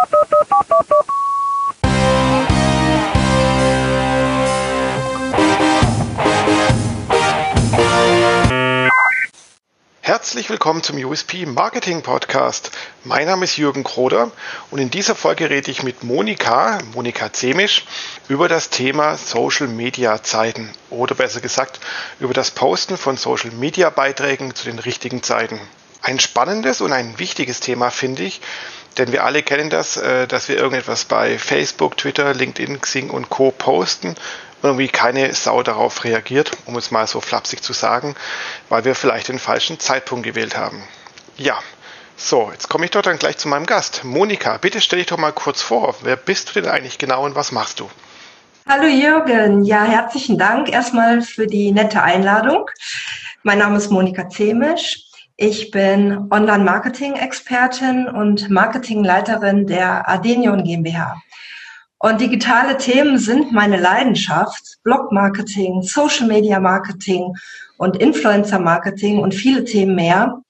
Herzlich willkommen zum USP Marketing Podcast. Mein Name ist Jürgen Kroder und in dieser Folge rede ich mit Monika Zemisch über das Thema Social Media Zeiten oder besser gesagt über das Posten von Social Media Beiträgen zu den richtigen Zeiten. Ein spannendes und ein wichtiges Thema, finde ich, denn wir alle kennen das, dass wir irgendetwas bei Facebook, Twitter, LinkedIn, Xing und Co. posten. Irgendwie keine Sau darauf reagiert, um es mal so flapsig zu sagen, weil wir vielleicht den falschen Zeitpunkt gewählt haben. Ja, so, jetzt komme ich doch dann gleich zu meinem Gast. Monika, bitte stell dich doch mal kurz vor. Wer bist du denn eigentlich genau und was machst du? Hallo Jürgen, ja, herzlichen Dank erstmal für die nette Einladung. Mein Name ist Monika Zemisch. Ich bin Online-Marketing-Expertin und Marketingleiterin der Adenion GmbH. Und digitale Themen sind meine Leidenschaft. Blog-Marketing, Social-Media-Marketing und Influencer-Marketing und viele Themen mehr.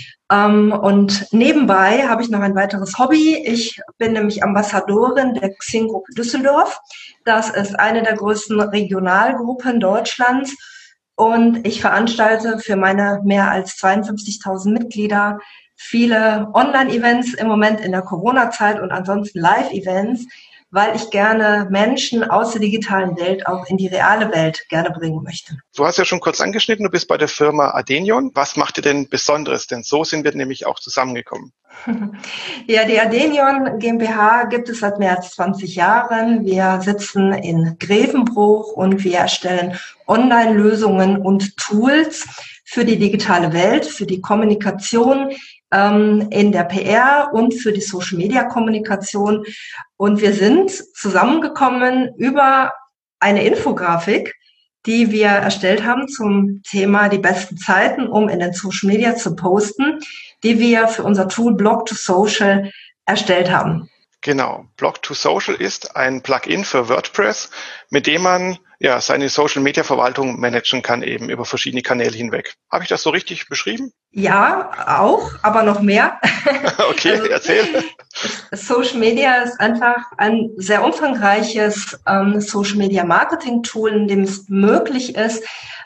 Und nebenbei habe ich noch ein weiteres Hobby. Ich bin nämlich Ambassadorin der Xing-Gruppe Düsseldorf. Das ist eine der größten Regionalgruppen Deutschlands. Und ich veranstalte für meine mehr als 52.000 Mitglieder viele Online-Events im Moment in der Corona-Zeit und ansonsten Live-Events, weil ich gerne Menschen aus der digitalen Welt auch in die reale Welt gerne bringen möchte. Du hast ja schon kurz angeschnitten, du bist bei der Firma Adenion. Was macht dir denn Besonderes? Denn so sind wir nämlich auch zusammengekommen. Ja, die Adenion GmbH gibt es seit mehr als 20 Jahren. Wir sitzen in Grevenbruch und wir erstellen Online-Lösungen und Tools für die digitale Welt, für die Kommunikation in der PR und für die Social-Media-Kommunikation. Und wir sind zusammengekommen über eine Infografik, die wir erstellt haben zum Thema die besten Zeiten, um in den Social Media zu posten, die wir für unser Tool Blog2Social erstellt haben. Genau, Blog2Social ist ein Plugin für WordPress, mit dem man ja seine Social-Media-Verwaltung managen kann, eben über verschiedene Kanäle hinweg. Habe ich das so richtig beschrieben? Ja, auch, aber noch mehr. Okay, also, erzähl. Social Media ist einfach ein sehr umfangreiches Social-Media-Marketing-Tool, in dem es möglich ist,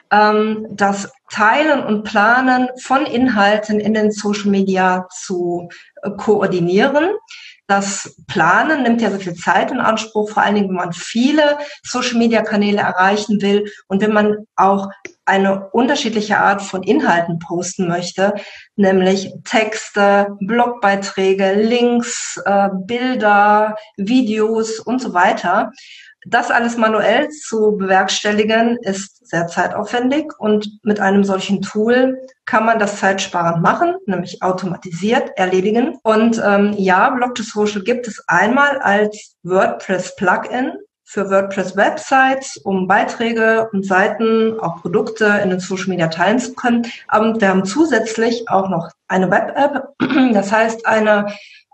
das Teilen und Planen von Inhalten in den Social Media zu koordinieren. Das Planen nimmt ja so viel Zeit in Anspruch, vor allen Dingen, wenn man viele Social-Media-Kanäle erreichen will und wenn man auch eine unterschiedliche Art von Inhalten posten möchte, nämlich Texte, Blogbeiträge, Links, Bilder, Videos und so weiter. Das alles manuell zu bewerkstelligen, ist sehr zeitaufwendig und mit einem solchen Tool kann man das zeitsparend machen, nämlich automatisiert erledigen. Und Blog2Social gibt es einmal als WordPress-Plugin für WordPress-Websites, um Beiträge und Seiten, auch Produkte in den Social Media teilen zu können. Aber wir haben zusätzlich auch noch eine Web-App, das heißt eine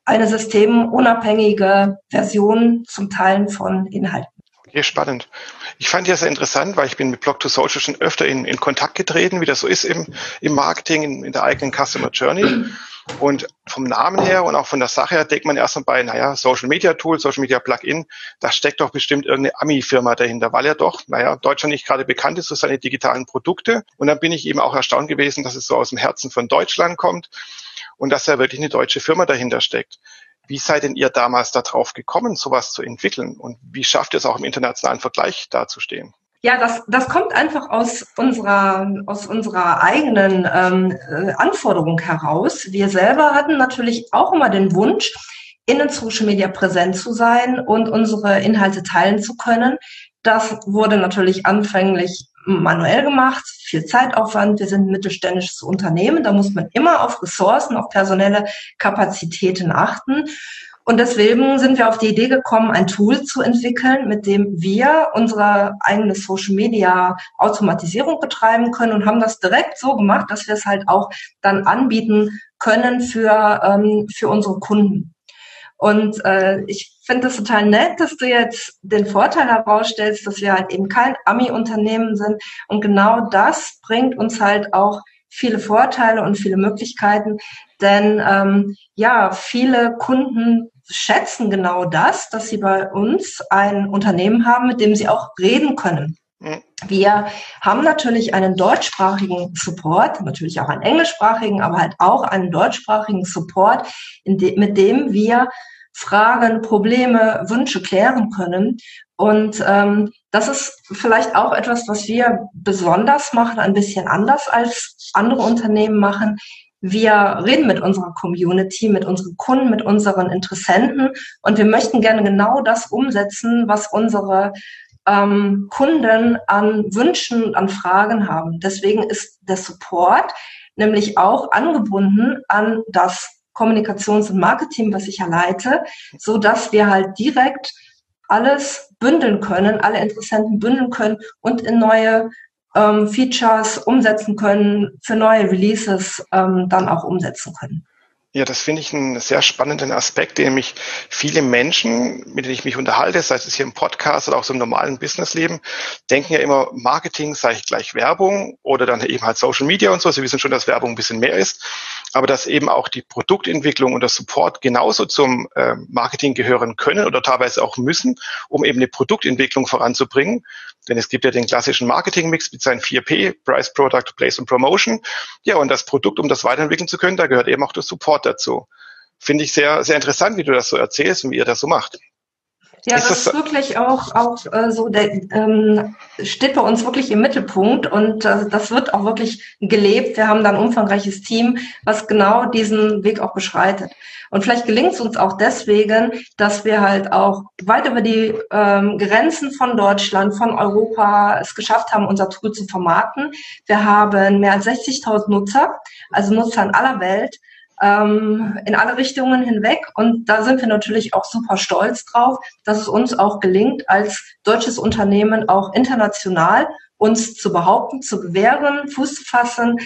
systemunabhängige Version zum Teilen von Inhalten. Okay, spannend. Ich fand ja sehr interessant, weil ich bin mit Blog2Social schon öfter in Kontakt getreten, wie das so ist im Marketing, in der eigenen Customer Journey. Und vom Namen her und auch von der Sache her denkt man erstmal bei, Social Media Tool, Social Media Plugin, da steckt doch bestimmt irgendeine Ami-Firma dahinter, weil ja doch, Deutschland nicht gerade bekannt ist für seine digitalen Produkte. Und dann bin ich eben auch erstaunt gewesen, dass es so aus dem Herzen von Deutschland kommt und dass ja wirklich eine deutsche Firma dahinter steckt. Wie seid denn ihr damals darauf gekommen, sowas zu entwickeln? Und wie schafft ihr es auch im internationalen Vergleich dazustehen? Ja, das kommt einfach aus unserer eigenen Anforderung heraus. Wir selber hatten natürlich auch immer den Wunsch, in den Social Media präsent zu sein und unsere Inhalte teilen zu können. Das wurde natürlich anfänglich manuell gemacht, viel Zeitaufwand. Wir sind ein mittelständisches Unternehmen, da muss man immer auf Ressourcen, auf personelle Kapazitäten achten. Und deswegen sind wir auf die Idee gekommen, ein Tool zu entwickeln, mit dem wir unsere eigene Social-Media-Automatisierung betreiben können und haben das direkt so gemacht, dass wir es halt auch dann anbieten können für unsere Kunden. Und ich finde es total nett, dass du jetzt den Vorteil herausstellst, dass wir halt eben kein Ami-Unternehmen sind. Und genau das bringt uns halt auch viele Vorteile und viele Möglichkeiten. Denn viele Kunden schätzen genau das, dass sie bei uns ein Unternehmen haben, mit dem sie auch reden können. Wir haben natürlich einen deutschsprachigen Support, natürlich auch einen englischsprachigen, aber halt auch einen deutschsprachigen Support, mit dem wir Fragen, Probleme, Wünsche klären können. Und das ist vielleicht auch etwas, was wir besonders machen, ein bisschen anders als andere Unternehmen machen. Wir reden mit unserer Community, mit unseren Kunden, mit unseren Interessenten und wir möchten gerne genau das umsetzen, was unsere Kunden an Wünschen und an Fragen haben. Deswegen ist der Support nämlich auch angebunden an das Kommunikations- und Marketing, was ich ja leite, so dass wir halt direkt alles bündeln können, alle Interessenten bündeln können und in neue Features umsetzen können, für neue Releases dann auch umsetzen können. Ja, das finde ich einen sehr spannenden Aspekt, den mich viele Menschen, mit denen ich mich unterhalte, sei es hier im Podcast oder auch so im normalen Businessleben, denken ja immer, Marketing sei gleich Werbung oder dann eben halt Social Media und so. Sie wissen schon, dass Werbung ein bisschen mehr ist, aber dass eben auch die Produktentwicklung und der Support genauso zum Marketing gehören können oder teilweise auch müssen, um eben eine Produktentwicklung voranzubringen. Denn es gibt ja den klassischen Marketing-Mix mit seinen 4P, Price, Product, Place und Promotion. Ja, und das Produkt, um das weiterentwickeln zu können, da gehört eben auch der Support dazu. Finde ich sehr, sehr interessant, wie du das so erzählst und wie ihr das so macht. Ja, das ist wirklich auch so, steht bei uns wirklich im Mittelpunkt und das wird auch wirklich gelebt. Wir haben da ein umfangreiches Team, was genau diesen Weg auch beschreitet. Und vielleicht gelingt es uns auch deswegen, dass wir halt auch weit über die Grenzen von Deutschland, von Europa es geschafft haben, unser Tool zu vermarkten. Wir haben mehr als 60.000 Nutzer, also Nutzer in aller Welt, in alle Richtungen hinweg. Und da sind wir natürlich auch super stolz drauf, dass es uns auch gelingt, als deutsches Unternehmen auch international uns zu behaupten, zu bewähren, Fuß zu fassen.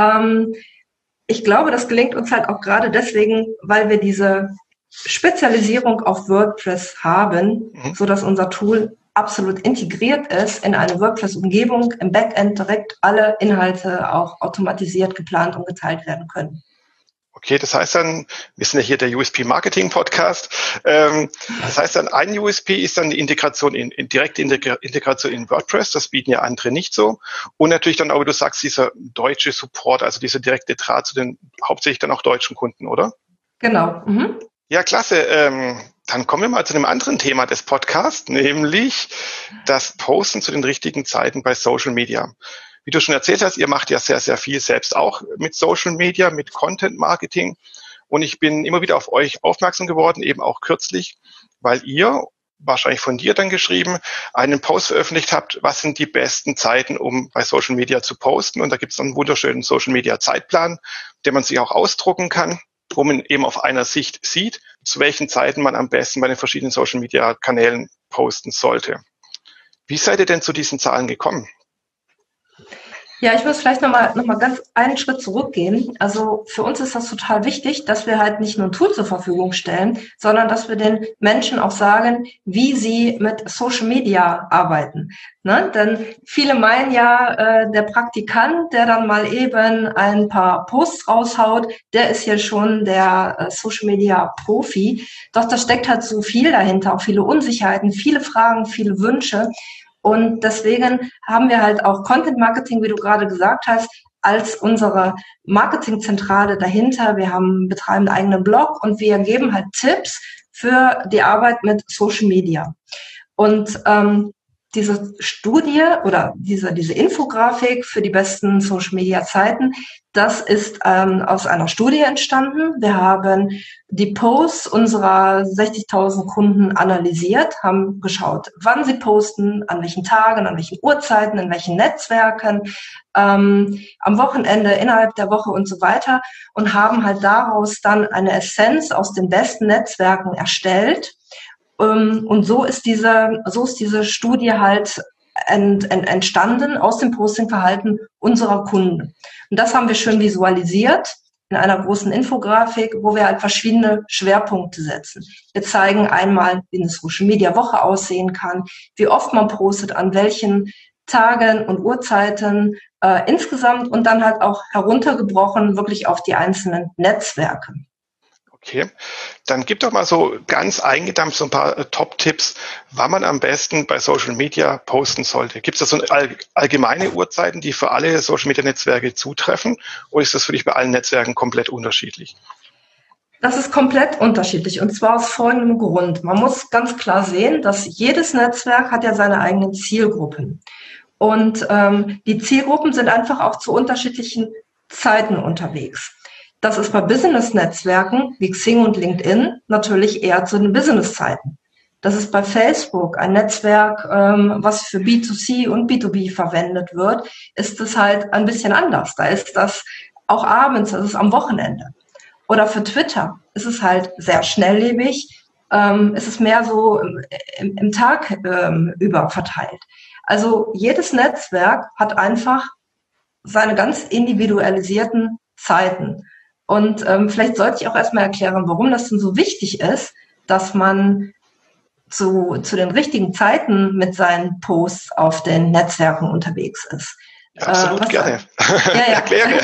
Ich glaube, das gelingt uns halt auch gerade deswegen, weil wir diese Spezialisierung auf WordPress haben, so dass unser Tool absolut integriert ist in eine WordPress-Umgebung, im Backend direkt alle Inhalte auch automatisiert geplant und geteilt werden können. Okay, das heißt dann, wir sind ja hier der USP Marketing Podcast. Das heißt dann, ein USP ist dann die Integration direkte Integration in WordPress. Das bieten ja andere nicht so. Und natürlich dann auch, wie du sagst, dieser deutsche Support, also dieser direkte Draht zu den hauptsächlich dann auch deutschen Kunden, oder? Genau. Mhm. Ja, klasse. Dann kommen wir mal zu einem anderen Thema des Podcasts, nämlich das Posten zu den richtigen Zeiten bei Social Media. Wie du schon erzählt hast, ihr macht ja sehr, sehr viel selbst auch mit Social Media, mit Content Marketing. Und ich bin immer wieder auf euch aufmerksam geworden, eben auch kürzlich, weil ihr, wahrscheinlich von dir dann geschrieben, einen Post veröffentlicht habt, was sind die besten Zeiten, um bei Social Media zu posten. Und da gibt es dann einen wunderschönen Social Media Zeitplan, den man sich auch ausdrucken kann, wo man eben auf einer Sicht sieht, zu welchen Zeiten man am besten bei den verschiedenen Social Media Kanälen posten sollte. Wie seid ihr denn zu diesen Zahlen gekommen? Ja, ich muss vielleicht noch mal ganz einen Schritt zurückgehen. Also für uns ist das total wichtig, dass wir halt nicht nur ein Tool zur Verfügung stellen, sondern dass wir den Menschen auch sagen, wie sie mit Social Media arbeiten. Ne? Denn viele meinen ja, der Praktikant, der dann mal eben ein paar Posts raushaut, der ist ja schon der Social Media Profi. Doch da steckt halt so viel dahinter, auch viele Unsicherheiten, viele Fragen, viele Wünsche. Und deswegen haben wir halt auch Content Marketing, wie du gerade gesagt hast, als unsere Marketingzentrale dahinter. Wir betreiben einen eigenen Blog und wir geben halt Tipps für die Arbeit mit Social Media. Und diese Studie oder diese Infografik für die besten Social Media Zeiten, das ist aus einer Studie entstanden. Wir haben die Posts unserer 60.000 Kunden analysiert, haben geschaut, wann sie posten, an welchen Tagen, an welchen Uhrzeiten, in welchen Netzwerken, am Wochenende, innerhalb der Woche und so weiter und haben halt daraus dann eine Essenz aus den besten Netzwerken erstellt. Und so ist diese Studie halt entstanden aus dem Postingverhalten unserer Kunden. Und das haben wir schön visualisiert in einer großen Infografik, wo wir halt verschiedene Schwerpunkte setzen. Wir zeigen einmal, wie eine Social-Media-Woche aussehen kann, wie oft man postet, an welchen Tagen und Uhrzeiten insgesamt und dann halt auch heruntergebrochen wirklich auf die einzelnen Netzwerke. Okay, dann gib doch mal so ganz eingedampft so ein paar Top-Tipps, wann man am besten bei Social Media posten sollte. Gibt es da so allgemeine Uhrzeiten, die für alle Social Media Netzwerke zutreffen, oder ist das für dich bei allen Netzwerken komplett unterschiedlich? Das ist komplett unterschiedlich und zwar aus folgendem Grund. Man muss ganz klar sehen, dass jedes Netzwerk hat ja seine eigenen Zielgruppen. Und die Zielgruppen sind einfach auch zu unterschiedlichen Zeiten unterwegs. Das ist bei Business-Netzwerken wie Xing und LinkedIn natürlich eher zu den Business-Zeiten. Das ist bei Facebook ein Netzwerk, was für B2C und B2B verwendet wird, ist es halt ein bisschen anders. Da ist das auch abends, das ist am Wochenende. Oder für Twitter ist es halt sehr schnelllebig, ist es mehr so im Tag über verteilt. Also jedes Netzwerk hat einfach seine ganz individualisierten Zeiten. Und vielleicht sollte ich auch erstmal erklären, warum das denn so wichtig ist, dass man zu den richtigen Zeiten mit seinen Posts auf den Netzwerken unterwegs ist. Ja, absolut, gerne. Ja. Erkläre.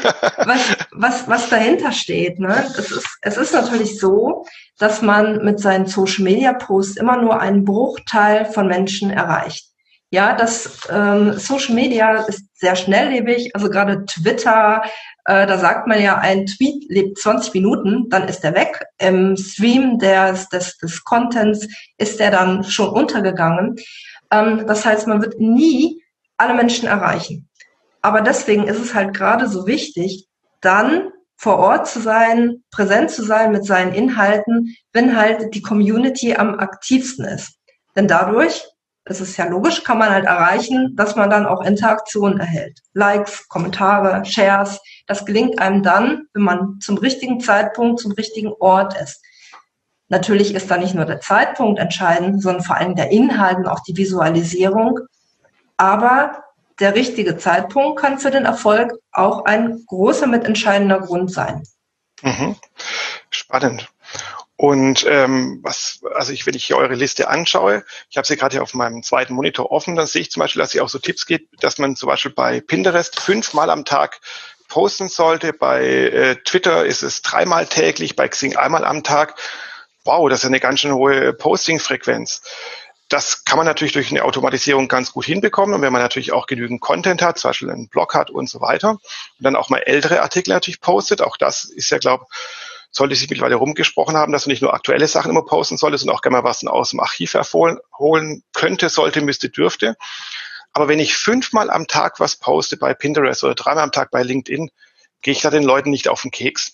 Was dahinter steht, ne? Es ist natürlich so, dass man mit seinen Social-Media-Posts immer nur einen Bruchteil von Menschen erreicht. Ja, das Social Media ist sehr schnelllebig, also gerade Twitter, da sagt man ja, ein Tweet lebt 20 Minuten, dann ist er weg. Im Stream des Contents ist er dann schon untergegangen. Das heißt, man wird nie alle Menschen erreichen. Aber deswegen ist es halt gerade so wichtig, dann vor Ort zu sein, präsent zu sein mit seinen Inhalten, wenn halt die Community am aktivsten ist. Denn dadurch, das ist ja logisch, kann man halt erreichen, dass man dann auch Interaktionen erhält. Likes, Kommentare, Shares. Das gelingt einem dann, wenn man zum richtigen Zeitpunkt, zum richtigen Ort ist. Natürlich ist da nicht nur der Zeitpunkt entscheidend, sondern vor allem der Inhalt und auch die Visualisierung. Aber der richtige Zeitpunkt kann für den Erfolg auch ein großer mitentscheidender Grund sein. Mhm. Spannend. Und wenn ich hier eure Liste anschaue, ich habe sie gerade hier auf meinem zweiten Monitor offen, dann sehe ich zum Beispiel, dass ihr auch so Tipps gibt, dass man zum Beispiel bei Pinterest 5-mal am Tag posten sollte, bei Twitter ist es 3-mal täglich, bei Xing 1-mal am Tag. Wow, das ist eine ganz schön hohe Posting-Frequenz. Das kann man natürlich durch eine Automatisierung ganz gut hinbekommen. Und wenn man natürlich auch genügend Content hat, zum Beispiel einen Blog hat und so weiter, und dann auch mal ältere Artikel natürlich postet, auch das ist ja, sollte sich mittlerweile rumgesprochen haben, dass man nicht nur aktuelle Sachen immer posten sollte, sondern auch gerne mal was aus dem Archiv hervorholen könnte, sollte, müsste, dürfte. Aber wenn ich 5-mal am Tag was poste bei Pinterest oder 3-mal am Tag bei LinkedIn, gehe ich da den Leuten nicht auf den Keks?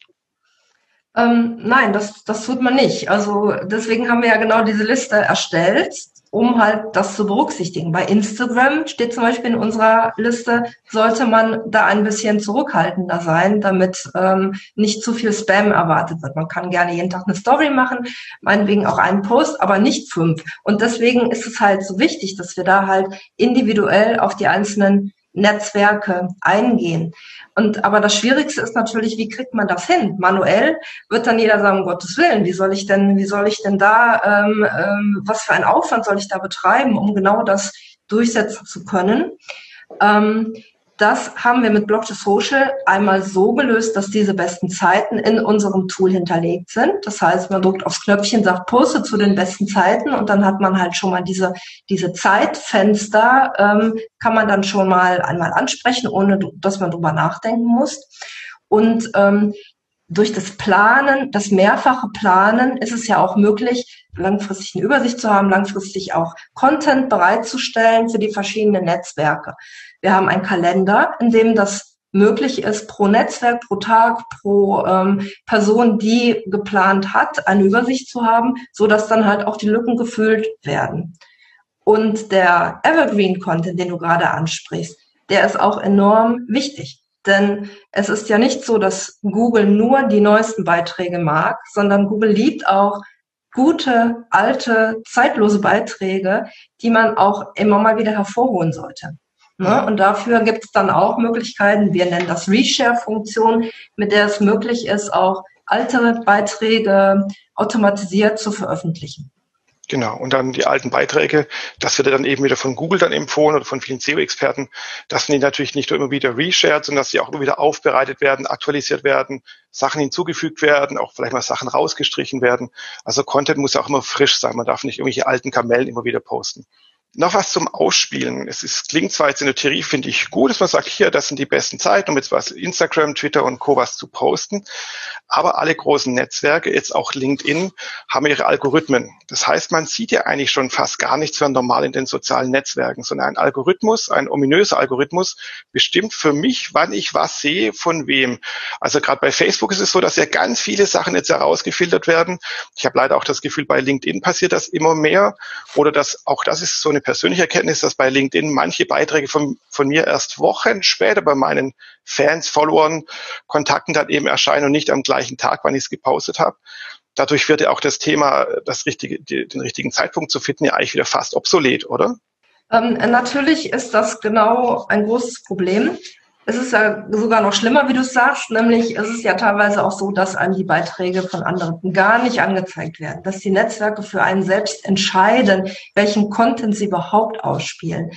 Nein, das tut man nicht. Also deswegen haben wir ja genau diese Liste erstellt, um halt das zu berücksichtigen. Bei Instagram steht zum Beispiel in unserer Liste, sollte man da ein bisschen zurückhaltender sein, damit nicht zu viel Spam erwartet wird. Man kann gerne jeden Tag eine Story machen, meinetwegen auch einen Post, aber nicht 5. Und deswegen ist es halt so wichtig, dass wir da halt individuell auf die einzelnen Netzwerke eingehen. Aber das Schwierigste ist natürlich, wie kriegt man das hin? Manuell wird dann jeder sagen, um Gottes Willen, wie soll ich denn da, was für einen Aufwand soll ich da betreiben, um genau das durchsetzen zu können? Das haben wir mit Blog2Social einmal so gelöst, dass diese besten Zeiten in unserem Tool hinterlegt sind. Das heißt, man drückt aufs Knöpfchen, sagt Poste zu den besten Zeiten und dann hat man halt schon mal diese Zeitfenster, kann man dann schon mal einmal ansprechen, ohne dass man drüber nachdenken muss. Und durch das Planen, das mehrfache Planen, ist es ja auch möglich, langfristig eine Übersicht zu haben, langfristig auch Content bereitzustellen für die verschiedenen Netzwerke. Wir haben einen Kalender, in dem das möglich ist, pro Netzwerk, pro Tag, pro Person, die geplant hat, eine Übersicht zu haben, so dass dann halt auch die Lücken gefüllt werden. Und der Evergreen-Content, den du gerade ansprichst, der ist auch enorm wichtig. Denn es ist ja nicht so, dass Google nur die neuesten Beiträge mag, sondern Google liebt auch gute, alte, zeitlose Beiträge, die man auch immer mal wieder hervorholen sollte. Ne? Und dafür gibt es dann auch Möglichkeiten, wir nennen das Reshare-Funktion, mit der es möglich ist, auch alte Beiträge automatisiert zu veröffentlichen. Genau, und dann die alten Beiträge, das wird dann eben wieder von Google dann empfohlen oder von vielen SEO-Experten, dass die natürlich nicht nur immer wieder reshared, sondern dass sie auch immer wieder aufbereitet werden, aktualisiert werden, Sachen hinzugefügt werden, auch vielleicht mal Sachen rausgestrichen werden. Also Content muss auch immer frisch sein, man darf nicht irgendwelche alten Kamellen immer wieder posten. Noch was zum Ausspielen. Klingt zwar jetzt in der Theorie, finde ich, gut, dass man sagt, hier, das sind die besten Zeiten, um jetzt was Instagram, Twitter und Co. was zu posten. Aber alle großen Netzwerke, jetzt auch LinkedIn, haben ihre Algorithmen. Das heißt, man sieht ja eigentlich schon fast gar nichts mehr normal in den sozialen Netzwerken, sondern ein Algorithmus, ein ominöser Algorithmus, bestimmt für mich, wann ich was sehe, von wem. Also gerade bei Facebook ist es so, dass ja ganz viele Sachen jetzt herausgefiltert werden. Ich habe leider auch das Gefühl, bei LinkedIn passiert das immer mehr. Oder auch das ist so eine persönliche Erkenntnis, dass bei LinkedIn manche Beiträge von mir erst Wochen später bei meinen Fans, Followern, Kontakten dann eben erscheinen und nicht am gleichen Tag, wann ich es gepostet habe. Dadurch wird ja auch das Thema, den richtigen Zeitpunkt zu finden, ja eigentlich wieder fast obsolet, oder? Natürlich ist das genau ein großes Problem. Es ist ja sogar noch schlimmer, wie du sagst, nämlich es ist ja teilweise auch so, dass einem die Beiträge von anderen gar nicht angezeigt werden, dass die Netzwerke für einen selbst entscheiden, welchen Content sie überhaupt ausspielen.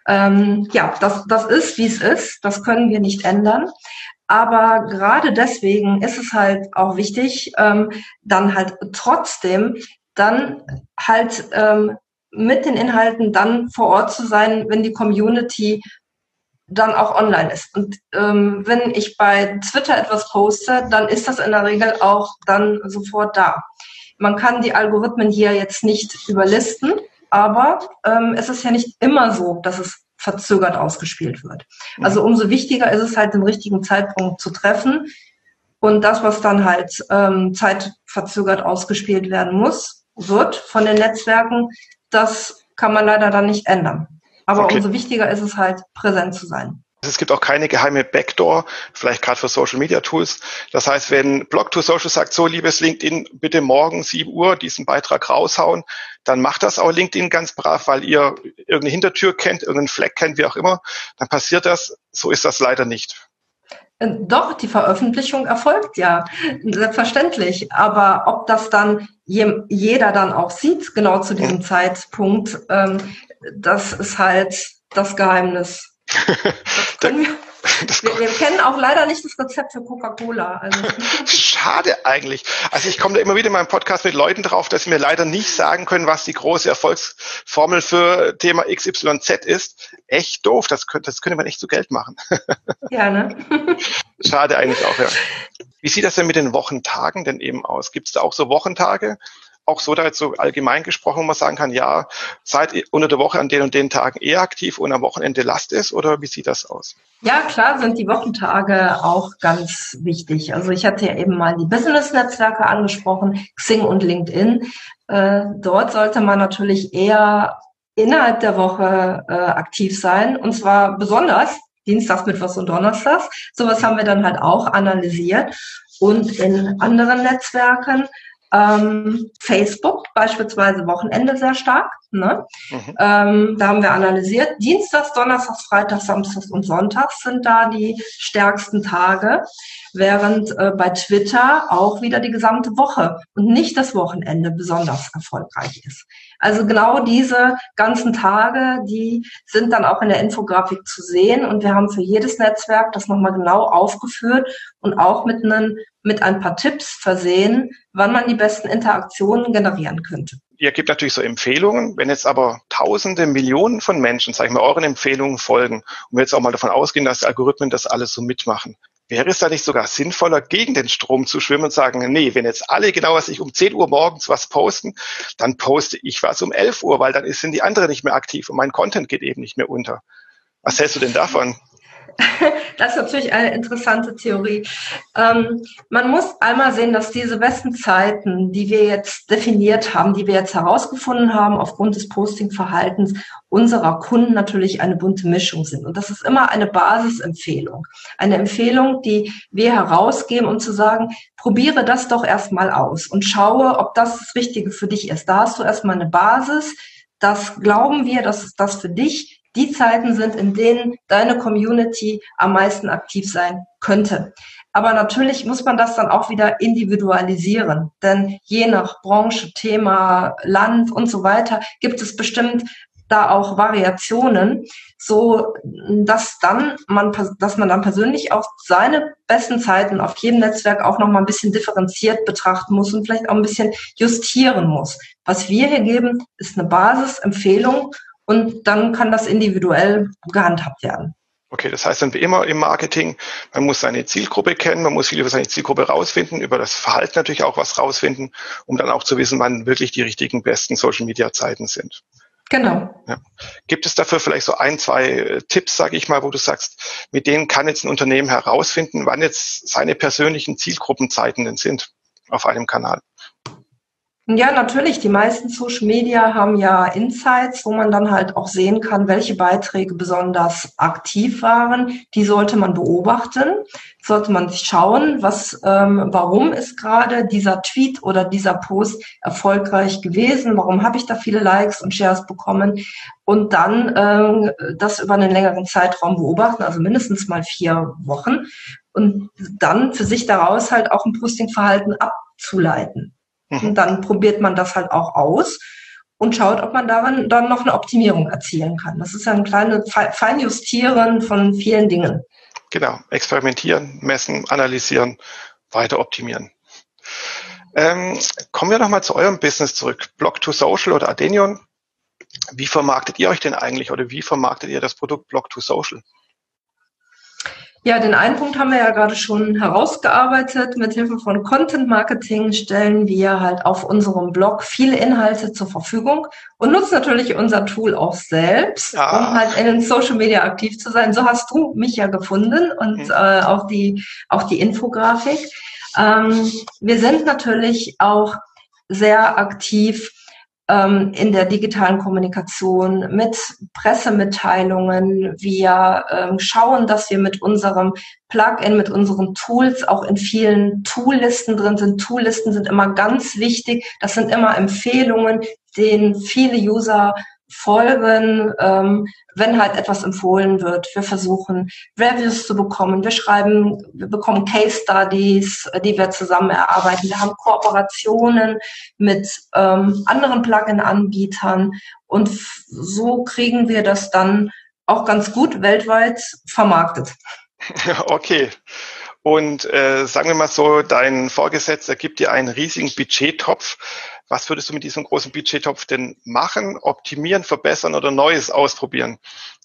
Das ist, wie es ist, das können wir nicht ändern. Aber gerade deswegen ist es halt auch wichtig, dann halt trotzdem dann halt mit den Inhalten dann vor Ort zu sein, wenn die Community dann auch online ist. Und wenn ich bei Twitter etwas poste, dann ist das in der Regel auch dann sofort da. Man kann die Algorithmen hier jetzt nicht überlisten, aber es ist ja nicht immer so, dass es verzögert ausgespielt wird. Also umso wichtiger ist es halt, den richtigen Zeitpunkt zu treffen. Und das, was dann halt zeitverzögert ausgespielt werden wird von den Netzwerken, das kann man leider dann nicht ändern. Aber umso wichtiger ist es halt, präsent zu sein. Es gibt auch keine geheime Backdoor, vielleicht gerade für Social-Media-Tools. Das heißt, wenn Blog2Social sagt, so liebes LinkedIn, bitte morgen 7 Uhr diesen Beitrag raushauen, dann macht das auch LinkedIn ganz brav, weil ihr irgendeine Hintertür kennt, irgendeinen Fleck kennt, wie auch immer. Dann passiert das. So ist das leider nicht. Doch, die Veröffentlichung erfolgt ja, selbstverständlich. Aber ob das dann jeder dann auch sieht, genau zu diesem Zeitpunkt, das ist halt das Geheimnis. Das können wir kennen auch leider nicht das Rezept für Coca-Cola. Also. Schade eigentlich. Also ich komme da immer wieder in meinem Podcast mit Leuten drauf, dass sie mir leider nicht sagen können, was die große Erfolgsformel für Thema XYZ ist. Echt doof. Das könnte man echt zu Geld machen. Ja, ne? Schade eigentlich auch, ja. Wie sieht das denn mit den Wochentagen denn eben aus? Gibt es da auch so Wochentage? Auch so da jetzt so allgemein gesprochen, wo man sagen kann, ja, seid ihr unter der Woche an den und den Tagen eher aktiv und am Wochenende lasst es, oder wie sieht das aus? Ja, klar sind die Wochentage auch ganz wichtig. Also ich hatte ja eben mal die Business-Netzwerke angesprochen, Xing und LinkedIn. Dort sollte man natürlich eher innerhalb der Woche aktiv sein, und zwar besonders Dienstags, Mittwochs und Donnerstags. Sowas haben wir dann halt auch analysiert. Und in anderen Netzwerken, Facebook beispielsweise Wochenende sehr stark. Ne? Da haben wir analysiert. Dienstags, Donnerstags, Freitags, Samstags und Sonntags sind da die stärksten Tage, während bei Twitter auch wieder die gesamte Woche und nicht das Wochenende besonders erfolgreich ist. Also genau diese ganzen Tage, die sind dann auch in der Infografik zu sehen, und wir haben für jedes Netzwerk das nochmal genau aufgeführt und auch mit ein paar Tipps versehen, wann man die besten Interaktionen generieren könnte. Ihr gebt natürlich so Empfehlungen. Wenn jetzt aber Tausende, Millionen von Menschen, sag ich mal, euren Empfehlungen folgen und wir jetzt auch mal davon ausgehen, dass die Algorithmen das alles so mitmachen, wäre es da nicht sogar sinnvoller, gegen den Strom zu schwimmen und sagen, nee, wenn jetzt alle genau was ich um 10 Uhr morgens was posten, dann poste ich was um 11 Uhr, weil dann sind die anderen nicht mehr aktiv und mein Content geht eben nicht mehr unter. Was hältst du denn davon? Das ist natürlich eine interessante Theorie. Man muss einmal sehen, dass diese besten Zeiten, die wir jetzt definiert haben, die wir jetzt herausgefunden haben, aufgrund des Posting-Verhaltens unserer Kunden natürlich eine bunte Mischung sind. Und das ist immer eine Basisempfehlung. Eine Empfehlung, die wir herausgeben, um zu sagen, probiere das doch erstmal aus und schaue, ob das Richtige für dich ist. Da hast du erstmal eine Basis. Das glauben wir, dass es das für dich die Zeiten sind, in denen deine Community am meisten aktiv sein könnte. Aber natürlich muss man das dann auch wieder individualisieren, denn je nach Branche, Thema, Land und so weiter gibt es bestimmt da auch Variationen, so dass man dann persönlich auch seine besten Zeiten auf jedem Netzwerk auch noch mal ein bisschen differenziert betrachten muss und vielleicht auch ein bisschen justieren muss. Was wir hier geben, ist eine Basisempfehlung und dann kann das individuell gehandhabt werden. Okay, das heißt dann wie immer im Marketing, man muss seine Zielgruppe kennen, man muss viel über seine Zielgruppe rausfinden, über das Verhalten natürlich auch was rausfinden, um dann auch zu wissen, wann wirklich die richtigen, besten Social-Media-Zeiten sind. Genau. Ja. Gibt es dafür vielleicht so 1, 2 Tipps, sage ich mal, wo du sagst, mit denen kann jetzt ein Unternehmen herausfinden, wann jetzt seine persönlichen Zielgruppenzeiten denn sind auf einem Kanal? Ja, natürlich. Die meisten Social Media haben ja Insights, wo man dann halt auch sehen kann, welche Beiträge besonders aktiv waren. Die sollte man beobachten. Sollte man sich schauen, warum ist gerade dieser Tweet oder dieser Post erfolgreich gewesen? Warum habe ich da viele Likes und Shares bekommen? Und dann das über einen längeren Zeitraum beobachten, also mindestens mal 4 Wochen. Und dann für sich daraus halt auch ein Postingverhalten abzuleiten. Und dann probiert man das halt auch aus und schaut, ob man darin dann noch eine Optimierung erzielen kann. Das ist ja ein kleines Feinjustieren von vielen Dingen. Genau, experimentieren, messen, analysieren, weiter optimieren. Kommen wir nochmal zu eurem Business zurück. Blog2Social oder Adenion. Wie vermarktet ihr euch denn eigentlich oder wie vermarktet ihr das Produkt Blog2Social? Ja, den einen Punkt haben wir ja gerade schon herausgearbeitet. Mit Hilfe von Content Marketing stellen wir halt auf unserem Blog viele Inhalte zur Verfügung und nutzen natürlich unser Tool auch selbst, um halt in den Social Media aktiv zu sein. So hast du mich ja gefunden und auch die Infografik. Wir sind natürlich auch sehr aktiv in der digitalen Kommunikation mit Pressemitteilungen. Wir schauen, dass wir mit unserem Plugin, mit unseren Tools auch in vielen Toollisten drin sind. Toollisten sind immer ganz wichtig. Das sind immer Empfehlungen, denen viele User folgen, wenn halt etwas empfohlen wird. Wir versuchen, Reviews zu bekommen. Wir bekommen Case Studies, die wir zusammen erarbeiten. Wir haben Kooperationen mit anderen Plugin-Anbietern und so kriegen wir das dann auch ganz gut weltweit vermarktet. Okay. Und sagen wir mal so, dein Vorgesetzter gibt dir einen riesigen Budgettopf. Was würdest du mit diesem großen Budgettopf denn machen? Optimieren, verbessern oder Neues ausprobieren?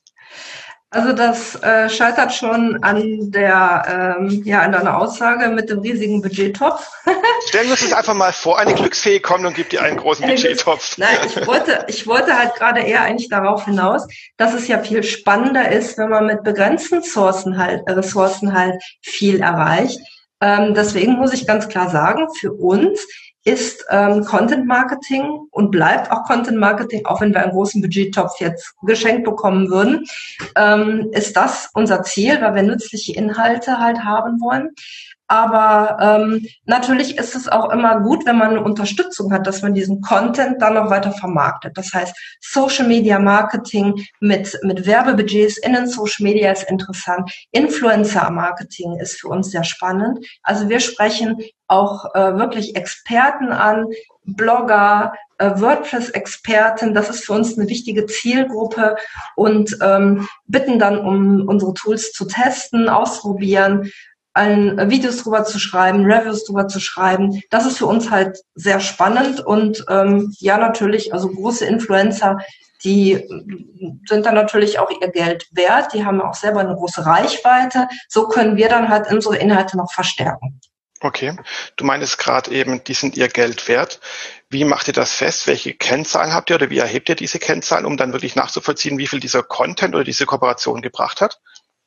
Also das scheitert schon an an deiner Aussage mit dem riesigen Budgettopf. Stellen wir uns das einfach mal vor, eine Glücksfee kommt und gibt dir einen großen Budgettopf. Nein, ich wollte halt gerade eher eigentlich darauf hinaus, dass es ja viel spannender ist, wenn man mit begrenzten Ressourcen halt viel erreicht. Deswegen muss ich ganz klar sagen, für uns ist Content Marketing und bleibt auch Content Marketing, auch wenn wir einen großen Budgettopf jetzt geschenkt bekommen würden, ist das unser Ziel, weil wir nützliche Inhalte halt haben wollen. Aber natürlich ist es auch immer gut, wenn man eine Unterstützung hat, dass man diesen Content dann noch weiter vermarktet. Das heißt, Social Media Marketing mit Werbebudgets in den Social Media ist interessant. Influencer Marketing ist für uns sehr spannend. Also wir sprechen auch wirklich Experten an, Blogger, WordPress-Experten. Das ist für uns eine wichtige Zielgruppe und bitten dann, um unsere Tools zu testen, ausprobieren, Videos drüber zu schreiben, Reviews drüber zu schreiben. Das ist für uns halt sehr spannend und natürlich, also große Influencer, die sind dann natürlich auch ihr Geld wert. Die haben auch selber eine große Reichweite. So können wir dann halt unsere Inhalte noch verstärken. Okay, du meintest gerade eben, die sind ihr Geld wert. Wie macht ihr das fest? Welche Kennzahlen habt ihr oder wie erhebt ihr diese Kennzahlen, um dann wirklich nachzuvollziehen, wie viel dieser Content oder diese Kooperation gebracht hat?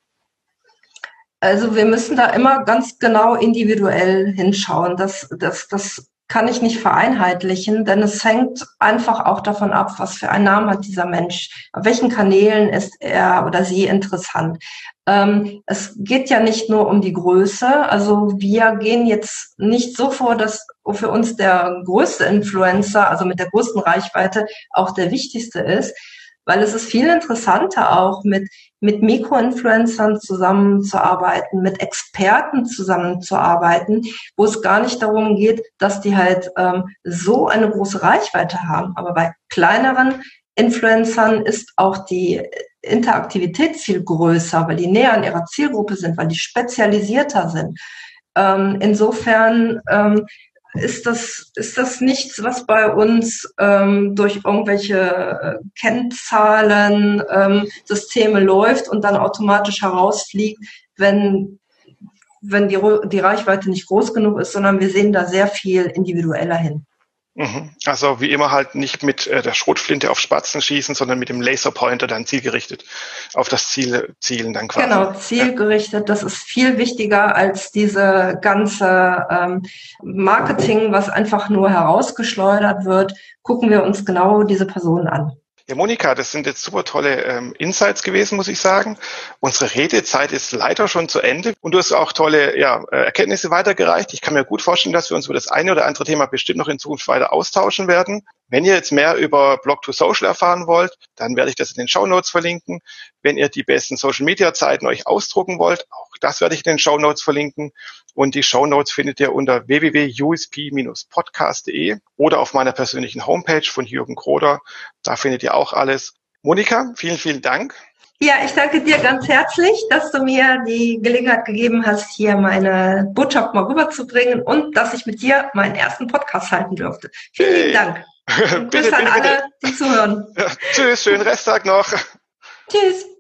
Also wir müssen da immer ganz genau individuell hinschauen. Das kann ich nicht vereinheitlichen, denn es hängt einfach auch davon ab, was für einen Namen hat dieser Mensch, auf welchen Kanälen ist er oder sie interessant. Es geht ja nicht nur um die Größe, also wir gehen jetzt nicht so vor, dass für uns der größte Influencer, also mit der größten Reichweite, auch der wichtigste ist, weil es ist viel interessanter auch mit Mikroinfluencern zusammenzuarbeiten, mit Experten zusammenzuarbeiten, wo es gar nicht darum geht, dass die halt so eine große Reichweite haben. Aber bei kleineren Influencern ist auch die Interaktivität viel größer, weil die näher an ihrer Zielgruppe sind, weil die spezialisierter sind. Insofern ist das nichts, was bei uns durch irgendwelche Kennzahlen Systeme läuft und dann automatisch herausfliegt, wenn die Reichweite nicht groß genug ist, sondern wir sehen da sehr viel individueller hin. Also wie immer halt nicht mit der Schrotflinte auf Spatzen schießen, sondern mit dem Laserpointer dann zielgerichtet auf das Ziel zielen dann quasi. Genau, zielgerichtet. Das ist viel wichtiger als diese ganze Marketing, was einfach nur herausgeschleudert wird. Gucken wir uns genau diese Personen an. Ja, Monika, das sind jetzt super tolle Insights gewesen, muss ich sagen. Unsere Redezeit ist leider schon zu Ende und du hast auch tolle Erkenntnisse weitergereicht. Ich kann mir gut vorstellen, dass wir uns über das eine oder andere Thema bestimmt noch in Zukunft weiter austauschen werden. Wenn ihr jetzt mehr über Blog2Social erfahren wollt, dann werde ich das in den Shownotes verlinken. Wenn ihr die besten Social-Media-Zeiten euch ausdrucken wollt, auch das werde ich in den Shownotes verlinken. Und die Shownotes findet ihr unter www.usp-podcast.de oder auf meiner persönlichen Homepage von Jürgen Kroder. Da findet ihr auch alles. Monika, vielen, vielen Dank. Ja, ich danke dir ganz herzlich, dass du mir die Gelegenheit gegeben hast, hier meine Botschaft mal rüberzubringen und dass ich mit dir meinen ersten Podcast halten durfte. Vielen lieben Dank. Und Grüße an alle, die zuhören. Ja, tschüss, schönen Resttag noch. Tschüss.